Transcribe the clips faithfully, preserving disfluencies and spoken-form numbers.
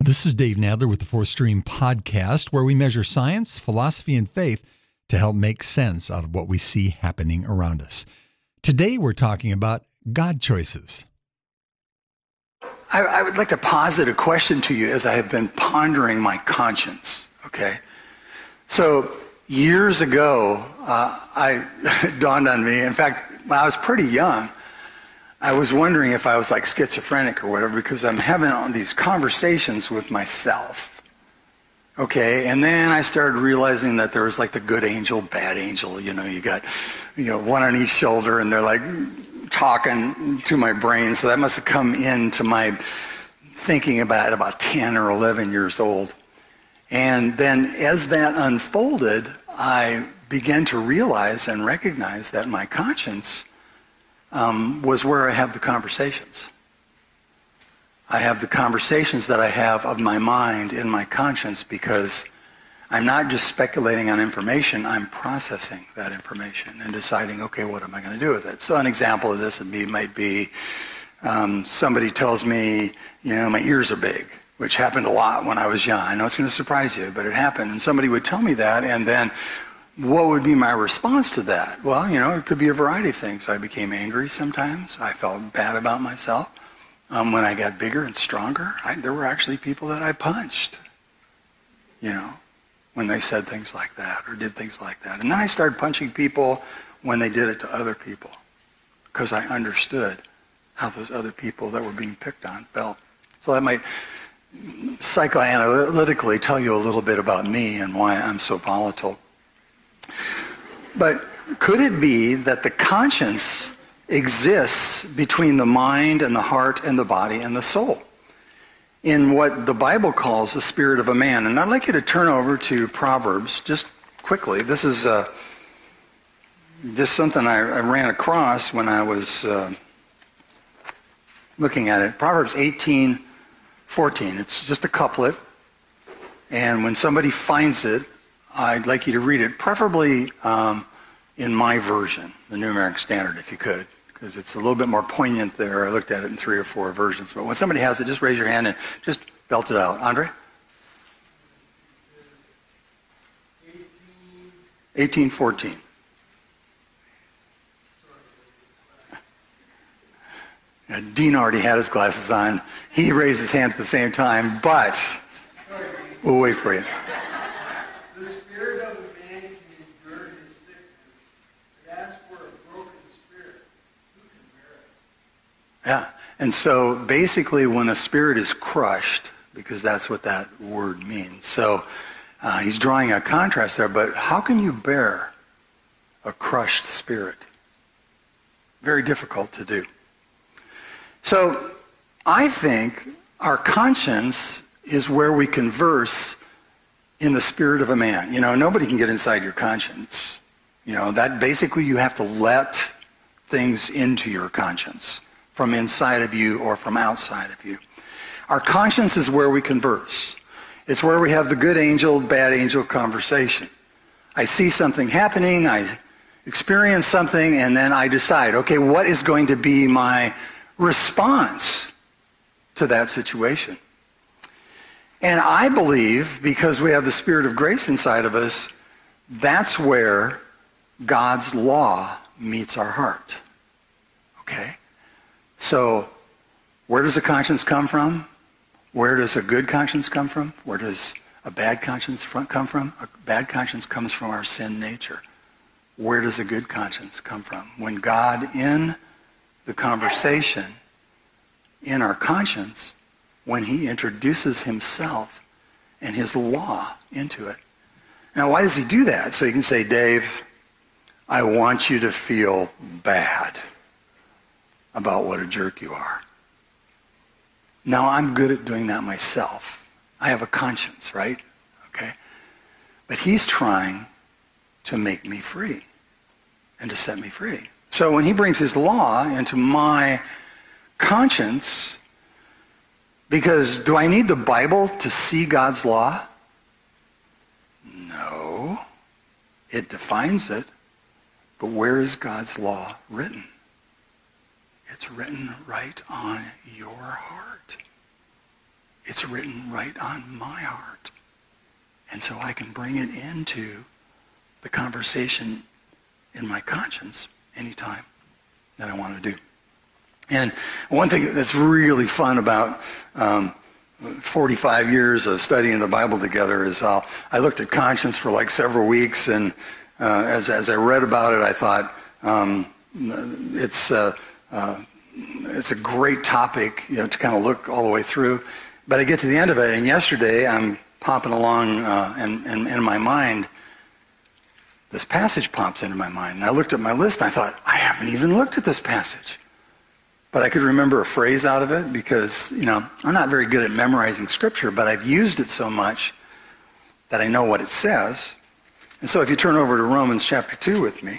This is Dave Nadler with the Fourth Stream podcast, where we measure science, philosophy, and faith to help make sense out of what we see happening around us. Today, we're talking about God choices. I, I would like to posit a question to you as I have been pondering my conscience, okay? So years ago, uh, I it dawned on me, in fact, when I was pretty young, I was wondering if I was like schizophrenic or whatever, because I'm having all these conversations with myself, okay? And then I started realizing that there was like the good angel, bad angel, you know, you got, you know, one on each shoulder, and they're like talking to my brain. So that must have come into my thinking about about ten or eleven years old. And then as that unfolded, I began to realize and recognize that my conscience Um, was where I have the conversations. I have the conversations that I have of my mind in my conscience, because I'm not just speculating on information, I'm processing that information and deciding, okay, what am I going to do with it? So an example of this would be, might be um, somebody tells me, you know, my ears are big, which happened a lot when I was young. I know it's going to surprise you, but it happened. And somebody would tell me that, and then what would be my response to that? Well, you know, it could be a variety of things. I became angry sometimes. I felt bad about myself. Um, when I got bigger and stronger, I, there were actually people that I punched, you know, when they said things like that or did things like that. And then I started punching people when they did it to other people, because I understood how those other people that were being picked on felt. So that might psychoanalytically tell you a little bit about me and why I'm so volatile. But could it be that the conscience exists between the mind and the heart and the body and the soul in what the Bible calls the spirit of a man? And I'd like you to turn over to Proverbs just quickly. This is uh, just something I, I ran across when I was uh, looking at it. Proverbs eighteen fourteen. It's just a couplet. And when somebody finds it, I'd like you to read it, preferably um, in my version, the New American Standard, if you could, because it's a little bit more poignant there. I looked at it in three or four versions. But when somebody has it, just raise your hand and just belt it out. Andre? eighteen fourteen. Now, Dean already had his glasses on. He raised his hand at the same time, but we'll wait for you. Yeah, and so basically when a spirit is crushed, because that's what that word means. So uh, he's drawing a contrast there, but how can you bear a crushed spirit? Very difficult to do. So I think our conscience is where we converse in the spirit of a man. You know, nobody can get inside your conscience. You know, that basically you have to let things into your conscience from inside of you or from outside of you. Our conscience is where we converse. It's where we have the good angel, bad angel conversation. I see something happening, I experience something, and then I decide, okay, what is going to be my response to that situation? And I believe, because we have the Spirit of grace inside of us, that's where God's law meets our heart. Okay? So, where does a conscience come from? Where does a good conscience come from? Where does a bad conscience come from? A bad conscience comes from our sin nature. Where does a good conscience come from? When God, in the conversation, in our conscience, when he introduces himself and his law into it. Now, why does he do that? So he can say, Dave, I want you to feel bad about what a jerk you are. Now, I'm good at doing that myself. I have a conscience, right? Okay? But he's trying to make me free and to set me free. So when he brings his law into my conscience, because do I need the Bible to see God's law? No. It defines it. But where is God's law written? It's written right on your heart. It's written right on my heart. And so I can bring it into the conversation in my conscience anytime that I want to do. And one thing that's really fun about um, forty-five years of studying the Bible together is I'll, I looked at conscience for like several weeks, and uh, as, as I read about it, I thought um, it's, uh, uh, it's a great topic, you know, to kind of look all the way through. But I get to the end of it, and yesterday I'm popping along uh, and in, in, in my mind, this passage pops into my mind. And I looked at my list and I thought, I haven't even looked at this passage. But I could remember a phrase out of it because, you know, I'm not very good at memorizing scripture, but I've used it so much that I know what it says. And so if you turn over to Romans chapter two with me.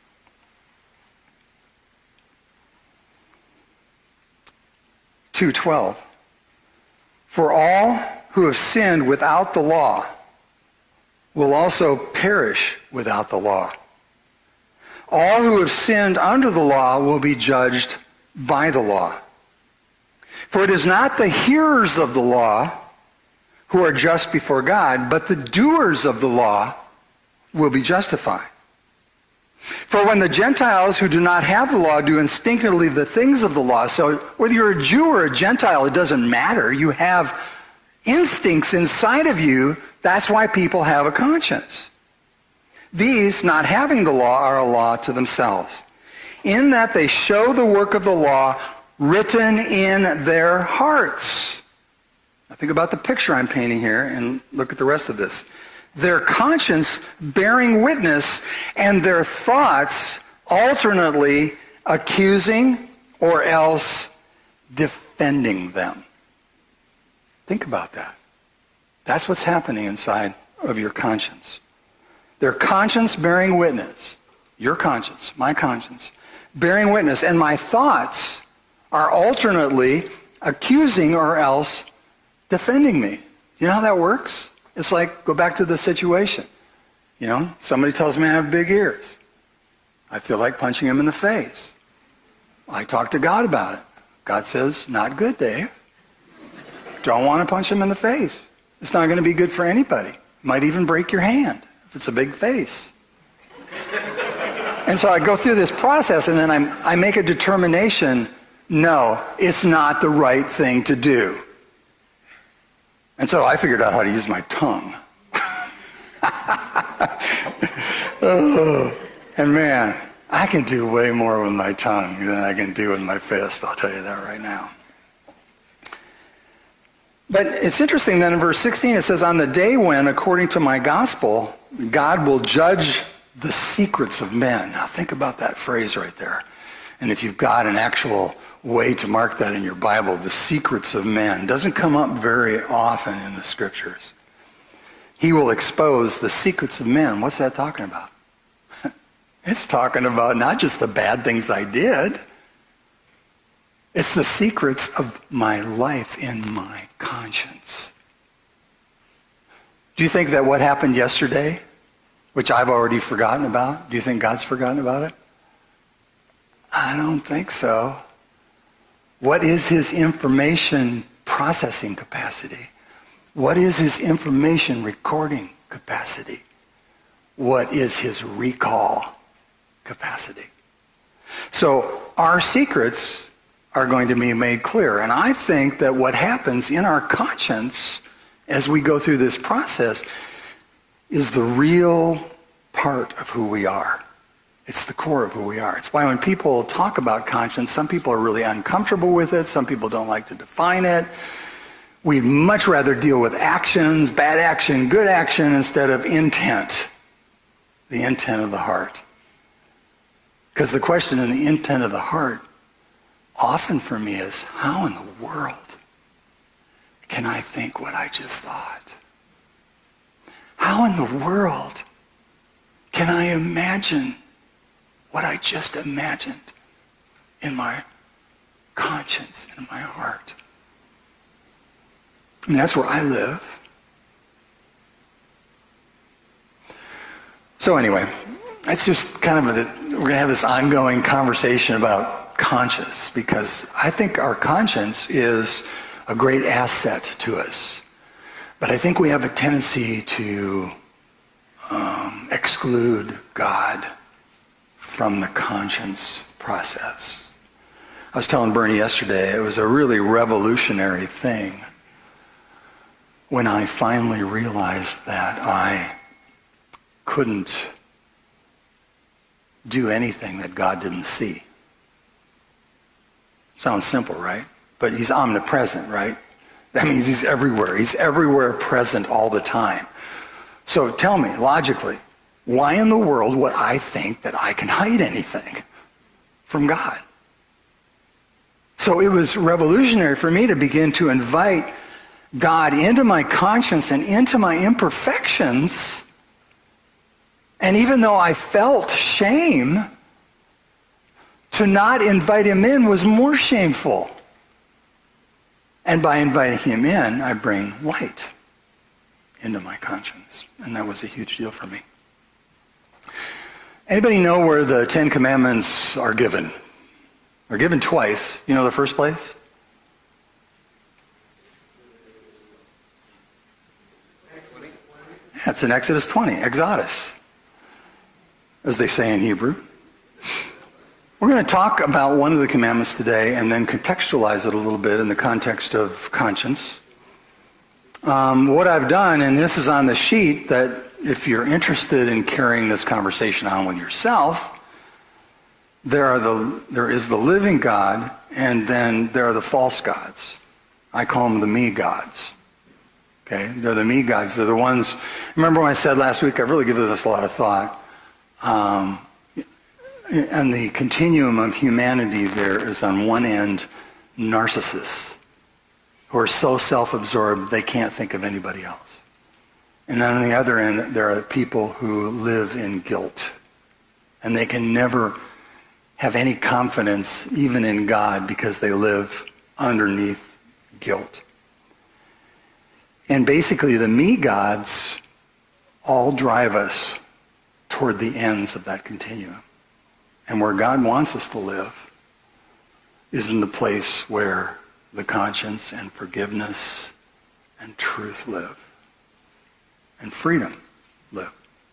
two twelve. For all who have sinned without the law will also perish without the law. All who have sinned under the law will be judged by the law. For it is not the hearers of the law who are just before God, but the doers of the law will be justified. For when the Gentiles who do not have the law do instinctively the things of the law, so whether you're a Jew or a Gentile, it doesn't matter. You have instincts inside of you. That's why people have a conscience. These, not having the law, are a law to themselves, in that they show the work of the law written in their hearts. Now think about the picture I'm painting here and look at the rest of this. Their conscience bearing witness, and their thoughts alternately accusing or else defending them. Think about that. That's what's happening inside of your conscience. Their conscience bearing witness, your conscience, my conscience, bearing witness, and my thoughts are alternately accusing or else defending me. You know how that works? It's like, go back to the situation. You know, somebody tells me I have big ears. I feel like punching him in the face. I talk to God about it. God says, not good, Dave. Don't want to punch him in the face. It's not going to be good for anybody. Might even break your hand if it's a big face. And so I go through this process, and then I'm, I make a determination, no, it's not the right thing to do. And so I figured out how to use my tongue. Oh, and man, I can do way more with my tongue than I can do with my fist. I'll tell you that right now. But it's interesting that in verse sixteen it says, on the day when, according to my gospel, God will judge the secrets of men. Now think about that phrase right there. And if you've got an actual way to mark that in your Bible, the secrets of men doesn't come up very often in the scriptures. He will expose the secrets of men. What's that talking about? It's talking about not just the bad things I did. It's the secrets of my life in my conscience. Do you think that what happened yesterday, which I've already forgotten about, do you think God's forgotten about it? I don't think so. What is his information processing capacity? What is his information recording capacity? What is his recall capacity? So our secrets are going to be made clear. And I think that what happens in our conscience as we go through this process is the real part of who we are. It's the core of who we are. It's why when people talk about conscience, some people are really uncomfortable with it. Some people don't like to define it. We'd much rather deal with actions, bad action, good action, instead of intent, the intent of the heart. Because the question in the intent of the heart often for me is, how in the world can I think what I just thought? How in the world can I imagine what I just imagined in my conscience, in my heart? I mean, that's where I live. So anyway, it's just kind of a, we're going to have this ongoing conversation about conscience, because I think our conscience is a great asset to us. But I think we have a tendency to um, exclude God from the conscience process. I was telling Bernie yesterday, it was a really revolutionary thing when I finally realized that I couldn't do anything that God didn't see. Sounds simple, right? But he's omnipresent, right? That means he's everywhere. He's everywhere present all the time. So tell me, logically, why in the world would I think that I can hide anything from God? So it was revolutionary for me to begin to invite God into my conscience and into my imperfections. And even though I felt shame, to not invite him in was more shameful. And by inviting him in, I bring light into my conscience. And that was a huge deal for me. Anybody know where the Ten Commandments are given? They're given twice. You know the first place? Yeah, it's in Exodus twenty, Exodus, as they say in Hebrew. We're going to talk about one of the commandments today and then contextualize it a little bit in the context of conscience. Um, what I've done, and this is on the sheet, that if you're interested in carrying this conversation on with yourself, there are the there is the living God, and then there are the false gods. I call them the me gods. Okay, they're the me gods. They're the ones. Remember when I said last week? I've really given this a lot of thought. Um, and the continuum of humanity there is on one end narcissists who are so self-absorbed they can't think of anybody else. And on the other end, there are people who live in guilt. And they can never have any confidence even in God because they live underneath guilt. And basically the me gods all drive us toward the ends of that continuum. And where God wants us to live is in the place where the conscience and forgiveness and truth live. And freedom live.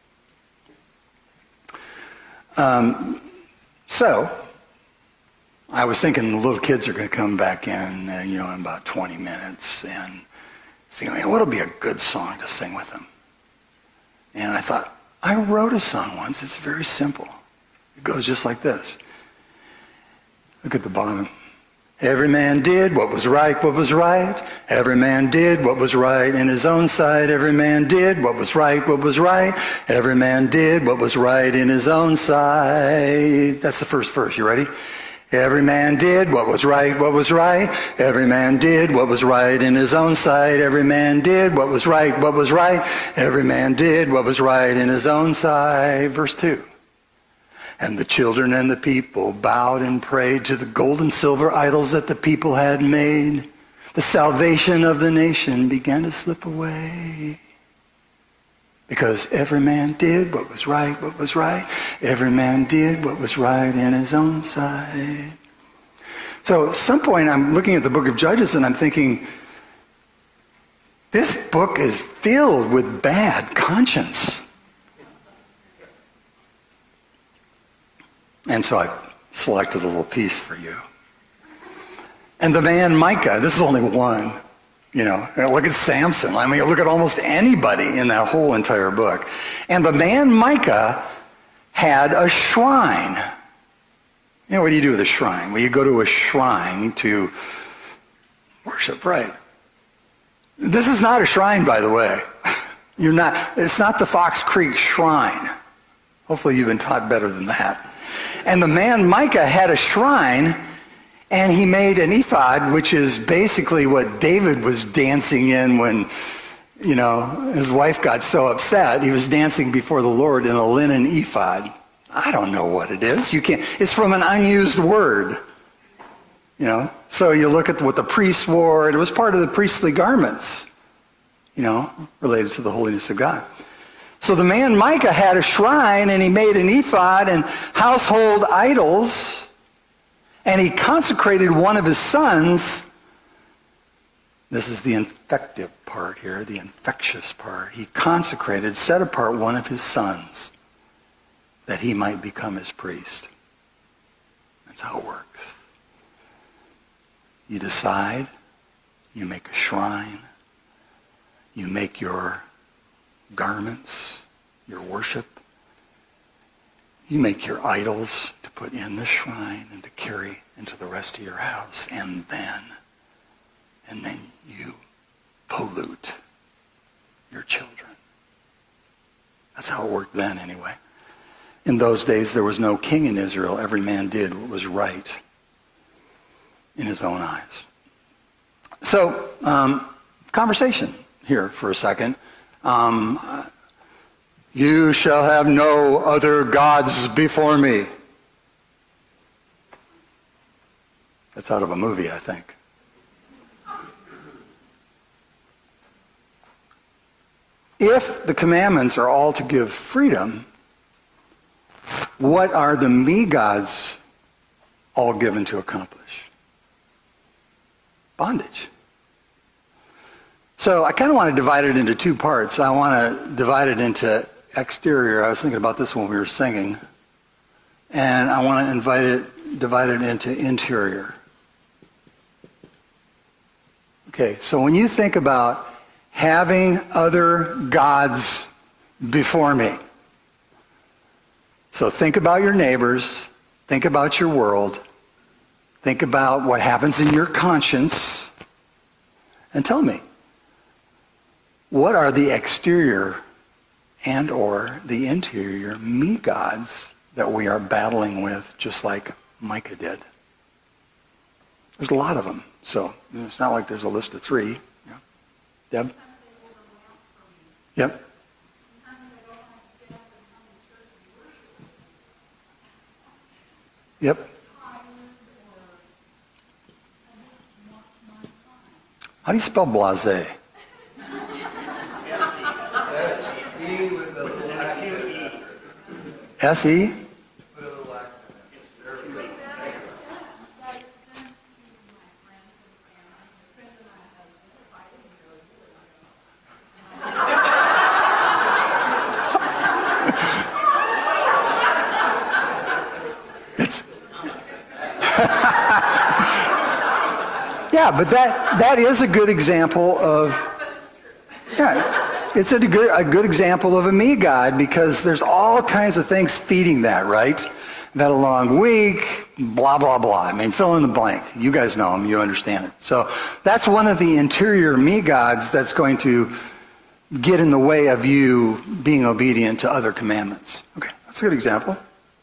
Um, so, I was thinking the little kids are going to come back in, uh, you know, in about twenty minutes, and thinking, man, what'll be a good song to sing with them? And I thought, I wrote a song once. It's very simple. It goes just like this. Look at the bottom. Every man did what was right, what was right. Every man did what was right in his own sight. Every man did what was right, what was right. Every man did what was right in his own sight. That's the first verse. You ready? Every man did what was right, what was right. Every man did what was right in his own sight. Every man did what was right, what was right. Every man did what was right in his own sight. Verse two. And the children and the people bowed and prayed to the gold and silver idols that the people had made. The salvation of the nation began to slip away. Because every man did what was right, what was right. Every man did what was right in his own sight. So at some point I'm looking at the book of Judges and I'm thinking, this book is filled with bad conscience. And so I selected a little piece for you. And the man Micah, this is only one. You know, look at Samson. I mean, look at almost anybody in that whole entire book. And the man Micah had a shrine. You know, what do you do with a shrine? Well, you go to a shrine to worship, right? This is not a shrine, by the way. You're not, it's not the Fox Creek Shrine. Hopefully you've been taught better than that. And the man Micah had a shrine, and he made an ephod, which is basically what David was dancing in when, you know, his wife got so upset. He was dancing before the Lord in a linen ephod. I don't know what it is. You can't. It's from an unused word. You know, so you look at what the priests wore, and it was part of the priestly garments, you know, related to the holiness of God. So the man Micah had a shrine, and he made an ephod and household idols, and he consecrated one of his sons This is the infective part here, the infectious part. He consecrated, set apart one of his sons that he might become his priest. That's how it works. You decide, you make a shrine, you make your garments, your worship, you make your idols to put in the shrine and to carry into the rest of your house, and then, and then you pollute your children. That's how it worked then anyway. In those days, there was no king in Israel. Every man did what was right in his own eyes. So, um, conversation here for a second. Um, you shall have no other gods before me. That's out of a movie, I think. If the commandments are all to give freedom, what are the me gods all given to accomplish? Bondage. So I kind of want to divide it into two parts. I want to divide it into exterior. I was thinking about this when we were singing. And I want to invite it, divide it into interior. Okay, so when you think about having other gods before me, so think about your neighbors, think about your world, think about what happens in your conscience, and tell me, what are the exterior and or the interior me gods that we are battling with, just like Micah did? There's a lot of them, so it's not like there's a list of three. Yeah. Deb? Yep. Yep. How do you spell blasé? S E? Yeah, but that, that is a good example of, yeah, it's a good, a good example of a me God, because there's all kinds of things feeding that, right? I've had a long week, blah, blah, blah. I mean, fill in the blank. You guys know them. You understand it. So that's one of the interior me gods that's going to get in the way of you being obedient to other commandments. Okay, that's a good example.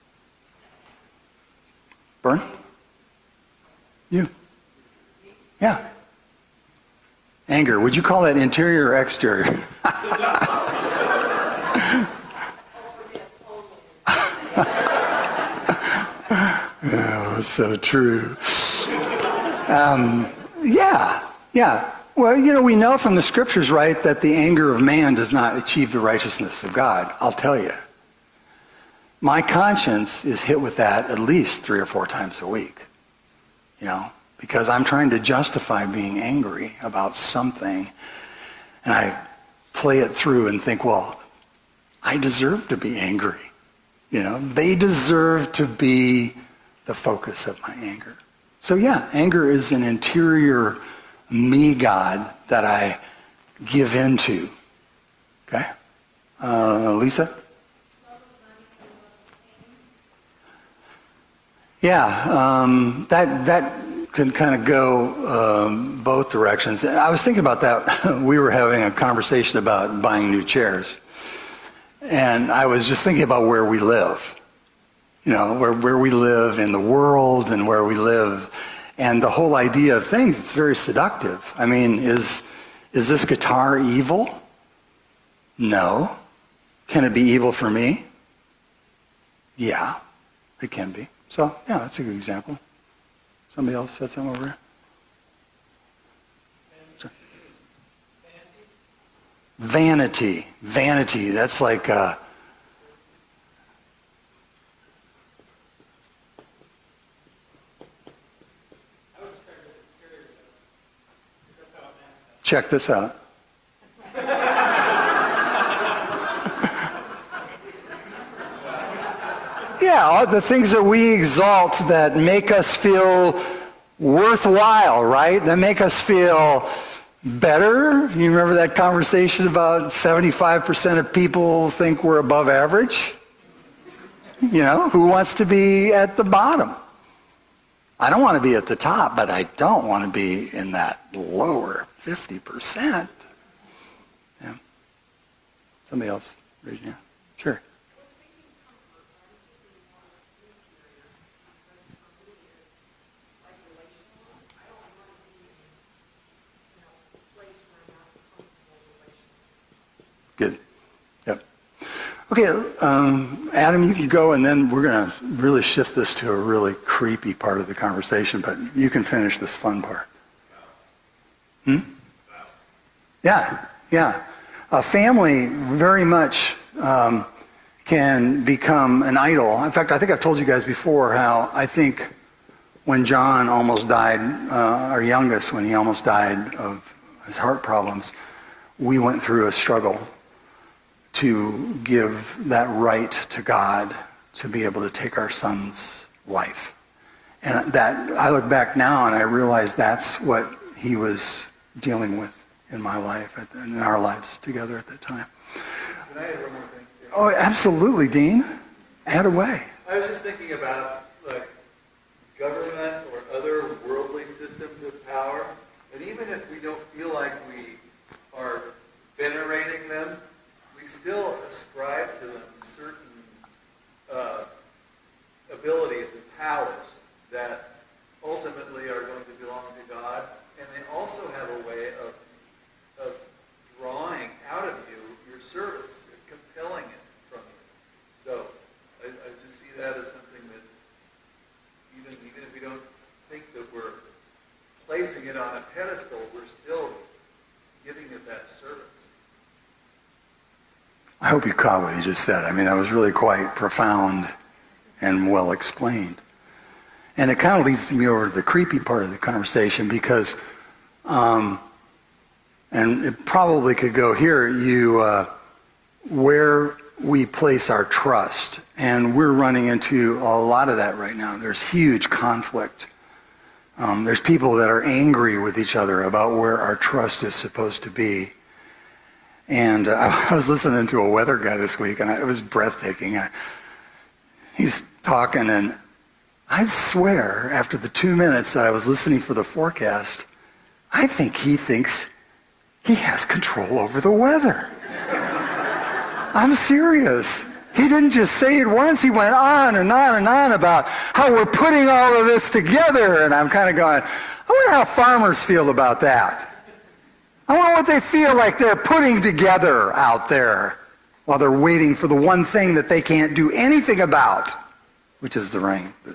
Bern? You? Yeah. Anger. Would you call that interior or exterior? Oh, so true. Um, yeah, yeah. Well, you know, we know from the scriptures, right, that the anger of man does not achieve the righteousness of God. I'll tell you. My conscience is hit with that at least three or four times a week, you know, because I'm trying to justify being angry about something, and I play it through and think, well, I deserve to be angry. You know, they deserve to be the focus of my anger. So yeah, anger is an interior me God that I give into. Okay? Uh, Lisa? Yeah, um, that that can kind of go um, both directions. I was thinking about that. We were having a conversation about buying new chairs. And I was just thinking about where we live. You know, where, where we live in the world and where we live. And the whole idea of things, it's very seductive. I mean, is is this guitar evil? No. Can it be evil for me? Yeah, it can be. So, yeah, that's a good example. Somebody else said something over here? Vanity. Vanity. That's like... Uh, Check this out. Yeah, the things that we exalt that make us feel worthwhile, right? That make us feel better. You remember that conversation about seventy-five percent of people think we're above average? You know, who wants to be at the bottom? I don't want to be at the top, but I don't want to be in that lower fifty percent. Yeah. Somebody else? Raise your hand. Sure. Good. Yep. Okay, um, Adam, you can go, and then we're going to really shift this to a really creepy part of the conversation, but you can finish this fun part. Hmm? Yeah, yeah. A family very much um, can become an idol. In fact, I think I've told you guys before how I think when John almost died, uh, our youngest, when he almost died of his heart problems, we went through a struggle to give that right to God to be able to take our son's life. And that, I look back now and I realize that's what he was dealing with in my life, in our lives together at that time. Can I add one more thing? Oh, absolutely, Dean. Add away. I was just thinking about like government or other worldly systems of power, and even if we don't feel like we are venerating them, we still ascribe to them certain uh, abilities and powers that ultimately are going to belong to God, and they also have a way of of drawing out of you your service, and compelling it from you. So I, I just see that as something that even even if we don't think that we're placing it on a pedestal, we're still giving it that service. I hope you caught what he just said. I mean, that was really quite profound and well explained. And it kind of leads me over to the creepy part of the conversation because, um, and it probably could go here, you, uh, where we place our trust. And we're running into a lot of that right now. There's huge conflict. Um, there's people that are angry with each other about where our trust is supposed to be. And uh, I was listening to a weather guy this week, and I, it was breathtaking. I, he's talking, and I swear, after the two minutes that I was listening for the forecast, I think he thinks he has control over the weather. I'm serious. He didn't just say it once. He went on and on and on about how we're putting all of this together. And I'm kind of going, I wonder how farmers feel about that. I wonder what they feel like they're putting together out there while they're waiting for the one thing that they can't do anything about, which is the rain. But,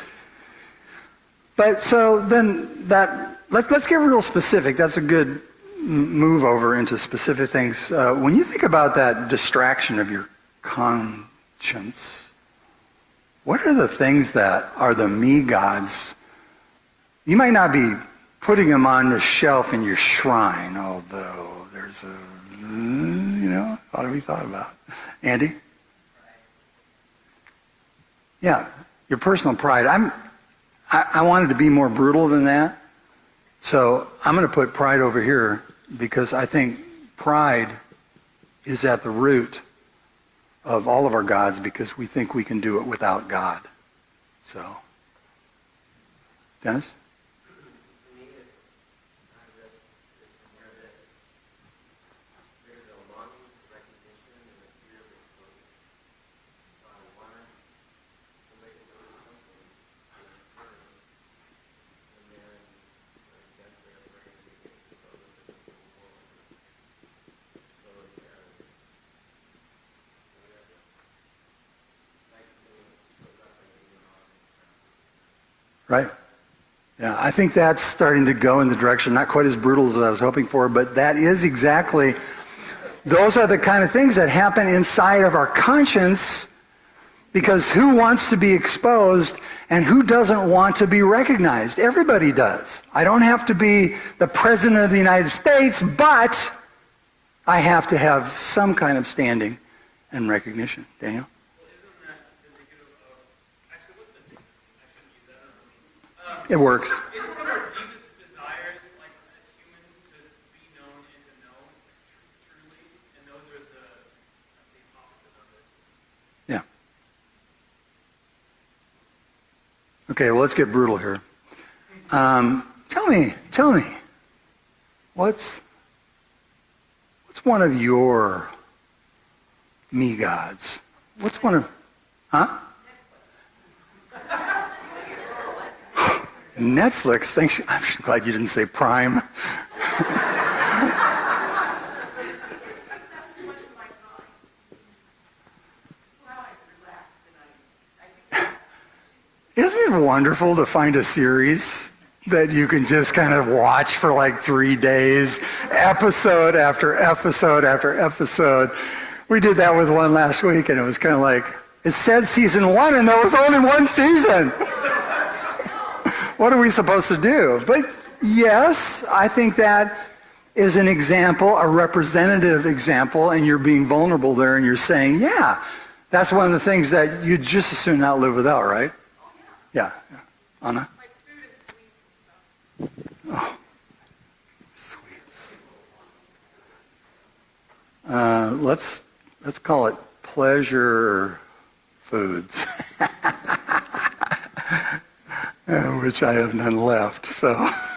but so then that, let, let's get real specific. That's a good move over into specific things. Uh, when you think about that distraction of your conscience, what are the things that are the me gods? You might not be putting them on the shelf in your shrine, although there's a, you know, ought to be thought about. Andy? Yeah, your personal pride. I'm, I, I wanted to be more brutal than that, so I'm going to put pride over here because I think pride is at the root of all of our gods because we think we can do it without God. So, Dennis? Right. Yeah, I think that's starting to go in the direction, not quite as brutal as I was hoping for, but that is exactly, those are the kind of things that happen inside of our conscience Because who wants to be exposed and who doesn't want to be recognized? Everybody does. I don't have to be the president of the United States, but I have to have some kind of standing and recognition. Daniel? Well, isn't that indicative of, actually, what's the definition? I shouldn't use that. I don't know. Um, It works. Isn't one of our deepest desires, like as humans, to be known and to know tr- truly? And those are the, the opposite of it. Yeah. Okay, well, let's get brutal here. Um, tell me, tell me, what's what's one of your me gods? What's one of, huh? Netflix. Thanks. I'm glad you didn't say Prime. Isn't it wonderful to find a series that you can just kind of watch for like three days, episode after episode after episode? We did that with one last week, and it was kind of like, it said season one, and there was only one season. What are we supposed to do? But yes, I think that is an example, a representative example, and you're being vulnerable there, and you're saying, yeah, that's one of the things that you'd just as soon not live without, right? Yeah. yeah. Anna? Like food and sweets and stuff. Oh, sweets. Uh, let's let's call it pleasure foods, uh, which I have none left. So,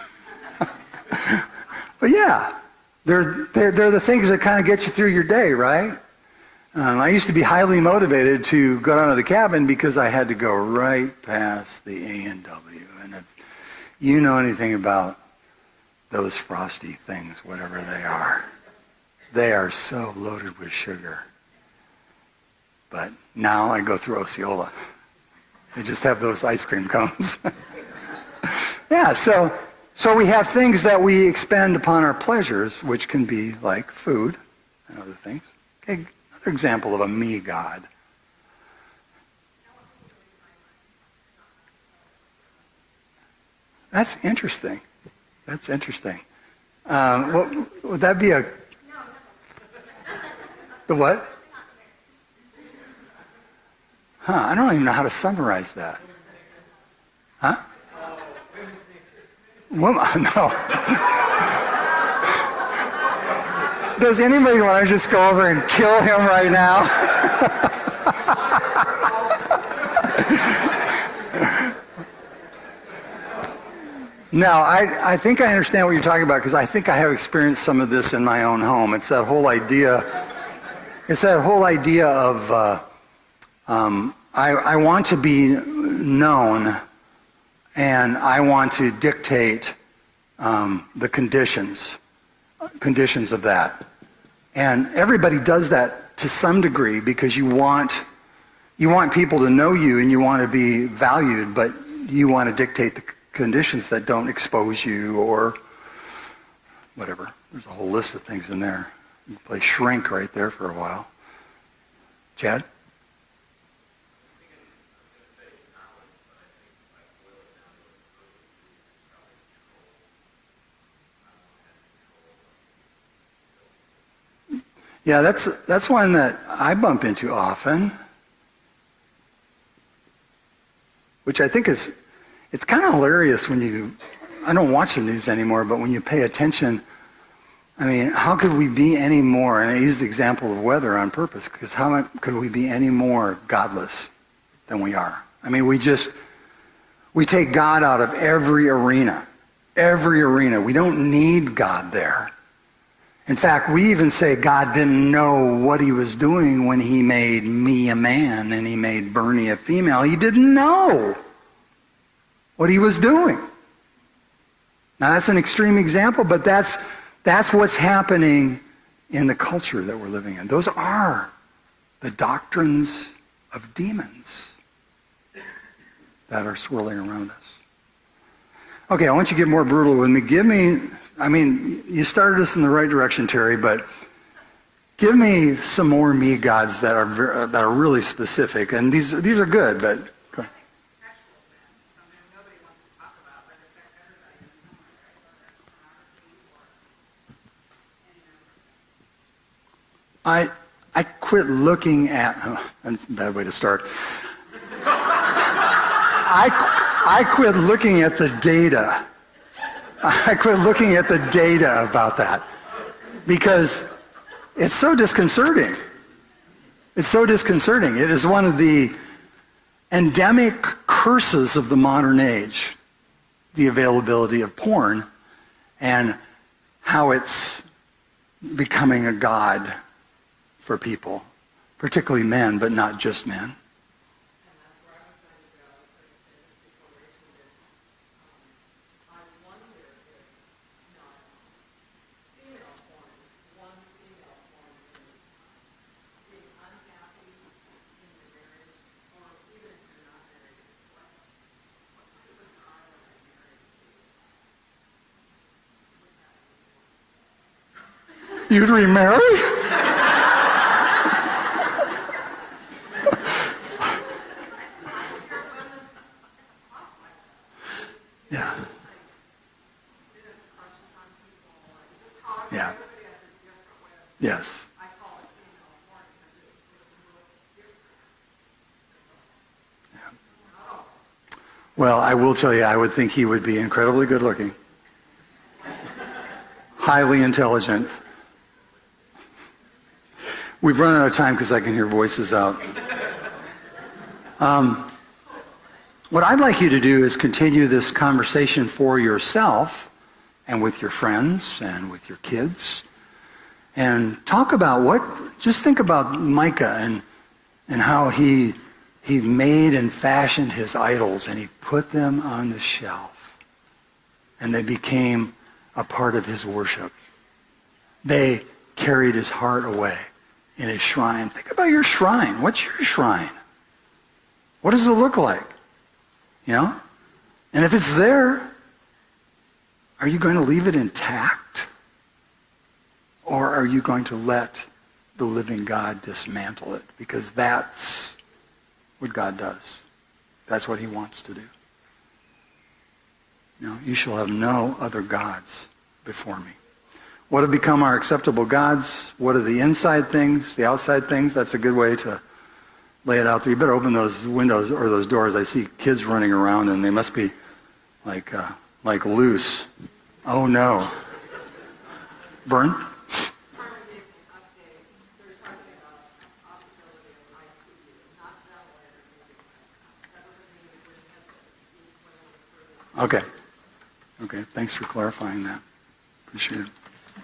but yeah, they're they're they're the things that kind of get you through your day, right? Um, I used to be highly motivated to go down to the cabin because I had to go right past the A and W. And if you know anything about those frosty things, whatever they are, they are so loaded with sugar. But now I go through Osceola. They just have those ice cream cones. yeah, so so we have things that we expend upon our pleasures, which can be like food and other things. Okay. Another example of a me God. That's interesting. That's interesting. Um, what, would that be a... The what? Huh, I don't even know how to summarize that. Huh? Woman, no. Does anybody want to just go over and kill him right now? No, I, I think I understand what you're talking about because I think I have experienced some of this in my own home. It's that whole idea, it's that whole idea of uh, um, I, I want to be known and I want to dictate um, the conditions, conditions of that. And everybody does that to some degree because you want you want people to know you and you want to be valued, but you want to dictate the conditions that don't expose you or whatever. There's a whole list of things in there. You can play shrink right there for a while. Chad? Yeah, that's that's one that I bump into often, which I think is, it's kind of hilarious when you, I don't watch the news anymore, but when you pay attention, I mean, how could we be any more, and I use the example of weather on purpose, because how could we be any more godless than we are? I mean, we just, we take God out of every arena, every arena. We don't need God there. In fact, we even say God didn't know what he was doing when he made me a man and he made Bernie a female. He didn't know what he was doing. Now, that's an extreme example, but that's that's what's happening in the culture that we're living in. Those are the doctrines of demons that are swirling around us. Okay, I want you to get more brutal with me. Give me... I mean, you started us in the right direction, Terry, but give me some more me gods that are ver- that are really specific. And these these are good, but go ahead. Sexual sin, something nobody wants to talk about, but it affects everybody in some way, right? Whether it's pornography or any number of things. I I quit looking at. Oh, that's a bad way to start. I I quit looking at the data. I quit looking at the data about that because it's so disconcerting. It's so disconcerting. It is one of the endemic curses of the modern age, the availability of porn and how it's becoming a god for people, particularly men, but not just men. You'd remarry? Yeah. Yeah. Yes. Yeah. Well, I will tell you, I would think he would be incredibly good looking, highly intelligent. We've run out of time because I can hear voices out. Um, what I'd like you to do is continue this conversation for yourself and with your friends and with your kids. And talk about what, just think about Micah and, and how he, he made and fashioned his idols and he put them on the shelf. And they became a part of his worship. They carried his heart away. In his shrine. Think about your shrine. What's your shrine? What does it look like? You know? And if it's there, are you going to leave it intact? Or are you going to let the living God dismantle it? Because that's what God does. That's what he wants to do. You know, you shall have no other gods before me. What have become our acceptable gods? What are the inside things, the outside things? That's a good way to lay it out there. You better open those windows or those doors. I see kids running around and they must be like uh, like loose. Oh no. Burn? Okay. Okay, thanks for clarifying that. Appreciate it.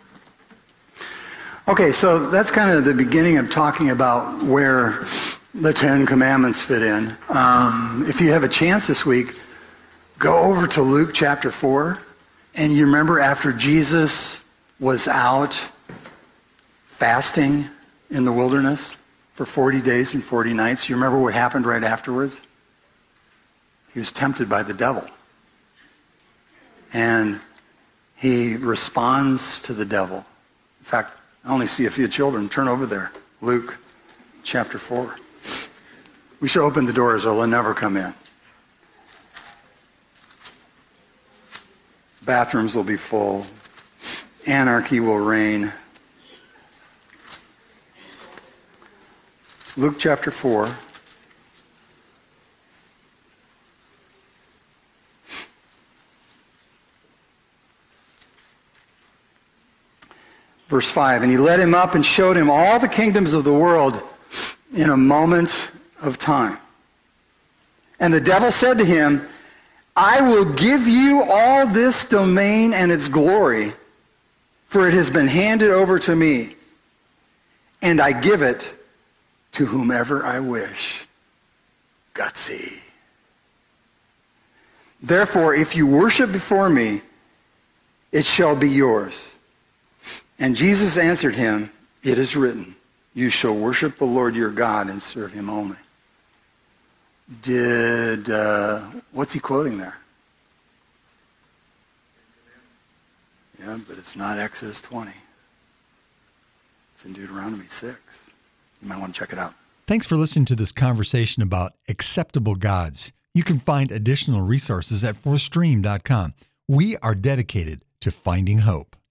Okay, so that's kind of the beginning of talking about where the Ten Commandments fit in. Um, if you have a chance this week, go over to Luke chapter four. And you remember after Jesus was out fasting in the wilderness for forty days and forty nights, you remember what happened right afterwards? He was tempted by the devil. And he responds to the devil. In fact, I only see a few children. Turn over there. Luke chapter four. We should open the doors or they'll never come in. Bathrooms will be full. Anarchy will reign. Luke chapter four. Verse five, and he led him up and showed him all the kingdoms of the world in a moment of time. And the devil said to him, I will give you all this domain and its glory, for it has been handed over to me, and I give it to whomever I wish. Gutsy. Therefore, if you worship before me, it shall be yours. And Jesus answered him, it is written, you shall worship the Lord your God and serve him only. Did, uh, what's he quoting there? Yeah, but it's not Exodus twenty. It's in Deuteronomy six. You might want to check it out. Thanks for listening to this conversation about acceptable gods. You can find additional resources at fourth stream dot com. We are dedicated to finding hope.